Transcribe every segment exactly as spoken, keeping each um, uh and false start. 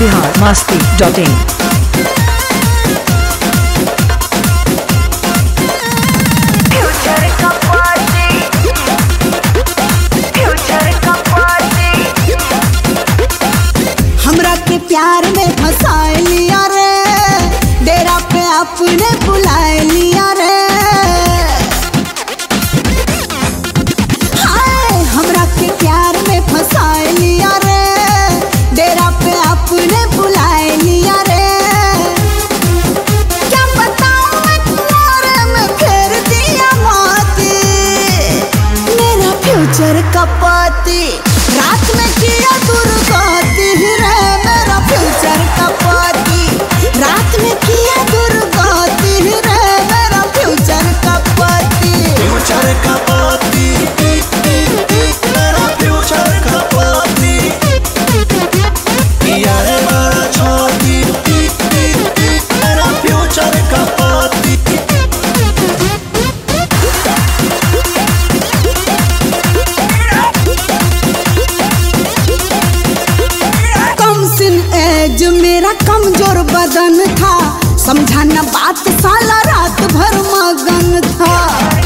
Bihar Masti dot इन। हमरा के प्यार में फंसाए लिया रे, डेरा पे अपने बुलाए लिया रे। हाय हमरा के प्यार में फंसाए लिया रे, डेरा पे अपने बुलाए लिया रे। क्या बताऊं मैं तुम्हारे में फेर दिया माती, मेरा फ्यूचर का पाती रात में किया दुर्गति रे। मेरा फ्यूचर का पाती रात में किया दुर्गति रे। मेरा फ्यूचर का पाती फ्यूचर का पाती मेरा फ्यूचर का पाती किया है बड़ा छोटी मेरा फ्यूचर का पाती। एज मेरा कमजोर बदन था, समझा न बात साला रात भर मगन था।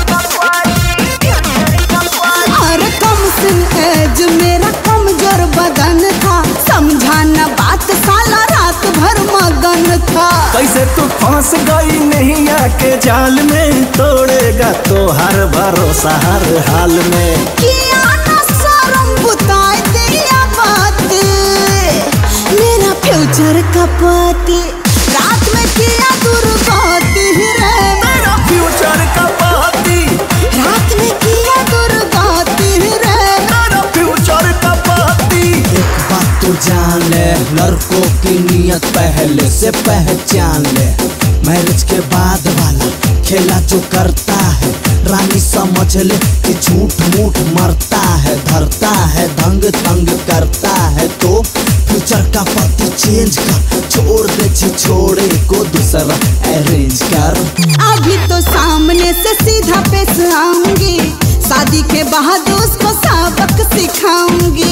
अरे कम सिन एज मेरा कमजोर बदन था, समझा न बात साला रात भर मगन था। कैसे तू फंस गई नहीं आके जाल में, तोड़ेगा तो हर भरोसा हर हाल में। किया न शर्म बुताई दिया बात, मेरा फ्यूचर का पाती रात में किया दुर्गति रे। मेरा फ्यूचर का पाती रात में किया दुर्गति रे। मेरा फ्यूचर का पाती। एक बात तो जान ले, लड़कों की नियत पहले से पहचान ले। मैरिज के बाद वाला खेला जो करता है, रानी समझ ले कि झूठ मूठ मरता है, धरता है धंग तंग करता है। तो फ्यूचर का पति चेंज कर, छोड़ दे छोड़े को दूसरा अरेंज कर। अभी तो सामने से सीधा पेश आऊंगी, शादी के बाद उसको सबक सिखाऊंगी।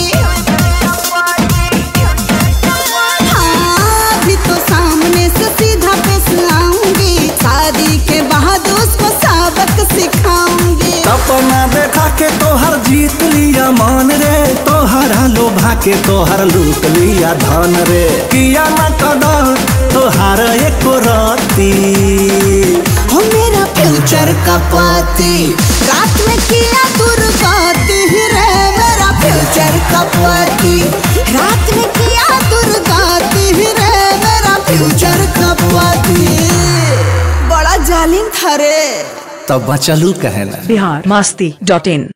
हाँ अभी तो सामने से सीधा पेश आऊंगी, शादी के बाद उसको सबक सिखाऊंगी। सपना देखा के तोहर जीत लिया मान रे, तोहरा लोभा के तोहर लूट लिया धन रे। किया न कदर तोहर एक राती, हो मेरा फ्यूचर का पाती रात में किया दुर्गति रे। मेरा फ्यूचर का पाती रात में किया दुर्गति रे। मेरा फ्यूचर का पाती बड़ा जालिम था रे। तब बचलू कहना। बिहार मस्ती डॉट इन।